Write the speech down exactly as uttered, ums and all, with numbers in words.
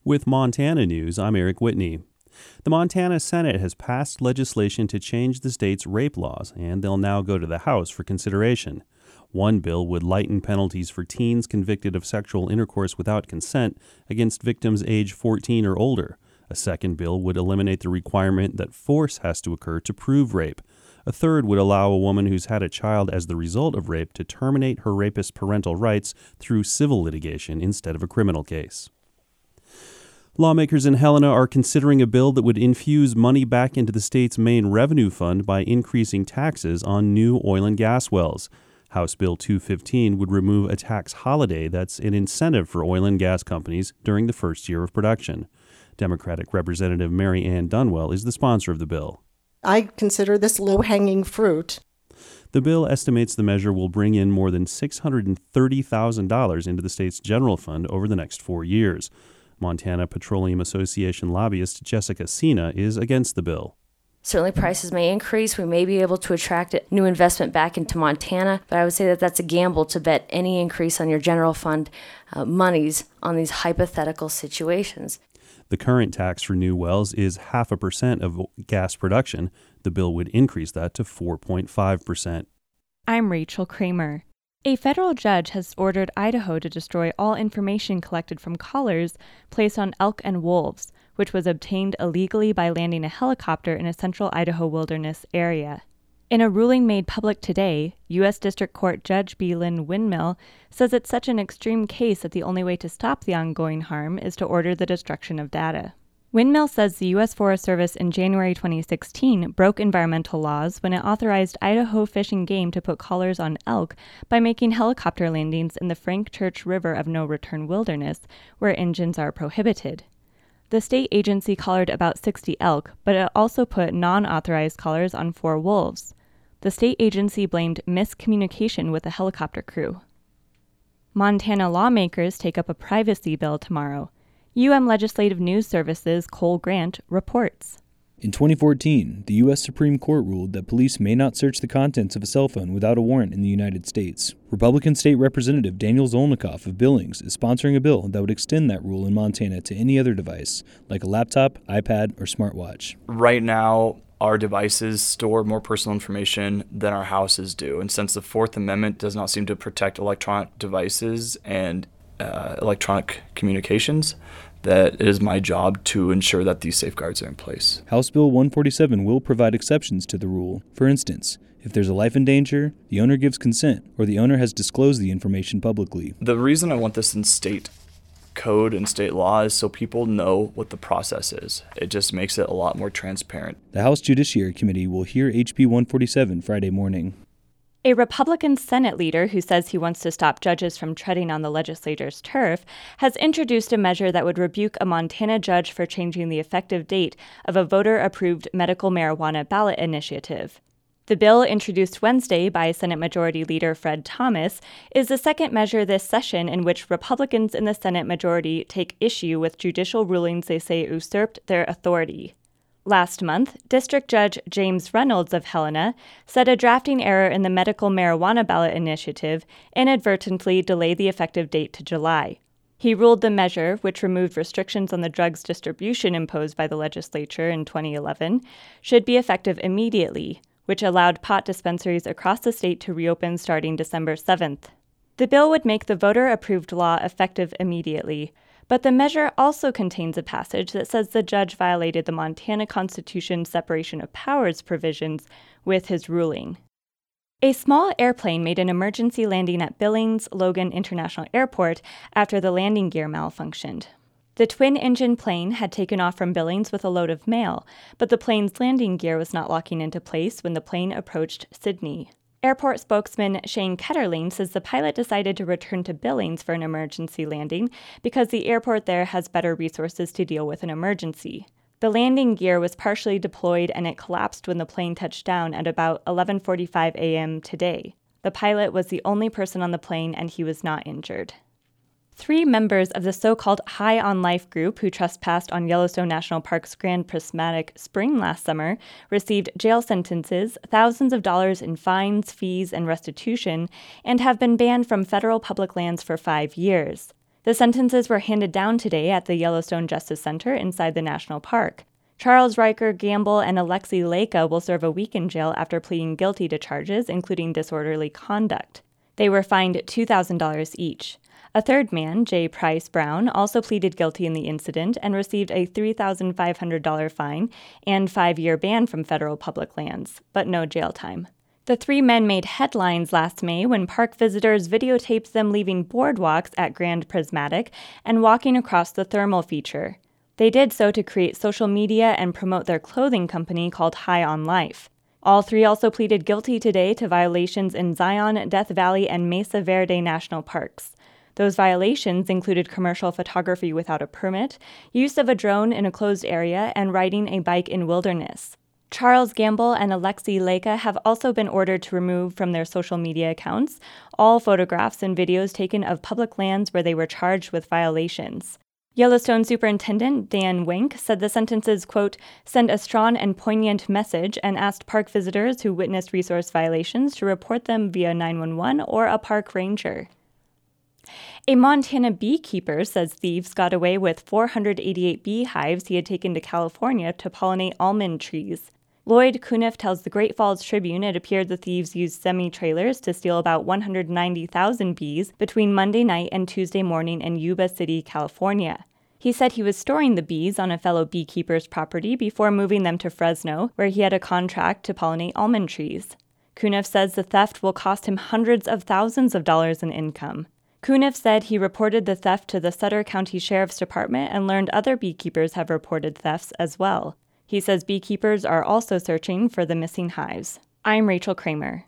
With Montana News, I'm Eric Whitney. The Montana Senate has passed legislation to change the state's rape laws, and they'll now go to the House for consideration. One bill would lighten penalties for teens convicted of sexual intercourse without consent against victims age fourteen or older. A second bill would eliminate the requirement that force has to occur to prove rape. A third would allow a woman who's had a child as the result of rape to terminate her rapist's parental rights through civil litigation instead of a criminal case. Lawmakers in Helena are considering a bill that would infuse money back into the state's main revenue fund by increasing taxes on new oil and gas wells. House Bill two fifteen would remove a tax holiday that's an incentive for oil and gas companies during the first year of production. Democratic Representative Mary Ann Dunwell is the sponsor of the bill. I consider this low-hanging fruit. The bill estimates the measure will bring in more than six hundred thirty thousand dollars into the state's general fund over the next four years. Montana Petroleum Association lobbyist Jessica Sina is against the bill. Certainly prices may increase. We may be able to attract new investment back into Montana, but I would say that that's a gamble to bet any increase on your general fund uh, monies on these hypothetical situations. The current tax for new wells is half a percent of gas production. The bill would increase that to four point five percent. I'm Rachel Kramer. A federal judge has ordered Idaho to destroy all information collected from collars placed on elk and wolves, which was obtained illegally by landing a helicopter in a central Idaho wilderness area. In a ruling made public today, U S District Court Judge B. Lynn Windmill says it's such an extreme case that the only way to stop the ongoing harm is to order the destruction of data. Windmill says the U S Forest Service in January twenty sixteen broke environmental laws when it authorized Idaho Fish and Game to put collars on elk by making helicopter landings in the Frank Church River of No Return Wilderness, where engines are prohibited. The state agency collared about sixty elk, but it also put non-authorized collars on four wolves. The state agency blamed miscommunication with the helicopter crew. Montana lawmakers take up a privacy bill tomorrow. U M Legislative News Service's Cole Grant reports. In twenty fourteen, the U S Supreme Court ruled that police may not search the contents of a cell phone without a warrant in the United States. Republican State Representative Daniel Zolnikoff of Billings is sponsoring a bill that would extend that rule in Montana to any other device, like a laptop, iPad, or smartwatch. Right now, our devices store more personal information than our houses do, and since the Fourth Amendment does not seem to protect electronic devices and uh, electronic communications, that it is my job to ensure that these safeguards are in place. House Bill one forty-seven will provide exceptions to the rule. For instance, if there's a life in danger, the owner gives consent, or the owner has disclosed the information publicly. The reason I want this in state code and state law is so people know what the process is. It just makes it a lot more transparent. The House Judiciary Committee will hear H B one forty-seven Friday morning. A Republican Senate leader who says he wants to stop judges from treading on the legislature's turf has introduced a measure that would rebuke a Montana judge for changing the effective date of a voter-approved medical marijuana ballot initiative. The bill, introduced Wednesday by Senate Majority Leader Fred Thomas, is the second measure this session in which Republicans in the Senate majority take issue with judicial rulings they say usurped their authority. Last month, District Judge James Reynolds of Helena said a drafting error in the medical marijuana ballot initiative inadvertently delayed the effective date to July. He ruled the measure, which removed restrictions on the drug's distribution imposed by the legislature in twenty eleven, should be effective immediately, which allowed pot dispensaries across the state to reopen starting December seventh. The bill would make the voter-approved law effective immediately, but the measure also contains a passage that says the judge violated the Montana Constitution's separation of powers provisions with his ruling. A small airplane made an emergency landing at Billings Logan International Airport after the landing gear malfunctioned. The twin-engine plane had taken off from Billings with a load of mail, but the plane's landing gear was not locking into place when the plane approached Sydney. Airport spokesman Shane Ketterling says the pilot decided to return to Billings for an emergency landing because the airport there has better resources to deal with an emergency. The landing gear was partially deployed and it collapsed when the plane touched down at about eleven forty-five a.m. today. The pilot was the only person on the plane and he was not injured. Three members of the so-called High on Life group who trespassed on Yellowstone National Park's Grand Prismatic Spring last summer received jail sentences, thousands of dollars in fines, fees, and restitution, and have been banned from federal public lands for five years. The sentences were handed down today at the Yellowstone Justice Center inside the national park. Charles Riker Gamble and Alexei Leica will serve a week in jail after pleading guilty to charges, including disorderly conduct. They were fined two thousand dollars each. A third man, Jay Price Brown, also pleaded guilty in the incident and received a three thousand five hundred dollars fine and five-year ban from federal public lands, but no jail time. The three men made headlines last May when park visitors videotaped them leaving boardwalks at Grand Prismatic and walking across the thermal feature. They did so to create social media and promote their clothing company called High on Life. All three also pleaded guilty today to violations in Zion, Death Valley, and Mesa Verde National Parks. Those violations included commercial photography without a permit, use of a drone in a closed area, and riding a bike in wilderness. Charles Gamble and Alexei Leica have also been ordered to remove from their social media accounts all photographs and videos taken of public lands where they were charged with violations. Yellowstone Superintendent Dan Wenk said the sentences, quote, send a strong and poignant message and asked park visitors who witnessed resource violations to report them via nine one one or a park ranger. A Montana beekeeper says thieves got away with four hundred eighty-eight beehives he had taken to California to pollinate almond trees. Lloyd Cuniff tells the Great Falls Tribune it appeared the thieves used semi-trailers to steal about one hundred ninety thousand bees between Monday night and Tuesday morning in Yuba City, California. He said he was storing the bees on a fellow beekeeper's property before moving them to Fresno, where he had a contract to pollinate almond trees. Cuniff says the theft will cost him hundreds of thousands of dollars in income. Cuniff said he reported the theft to the Sutter County Sheriff's Department and learned other beekeepers have reported thefts as well. He says beekeepers are also searching for the missing hives. I'm Rachel Kramer.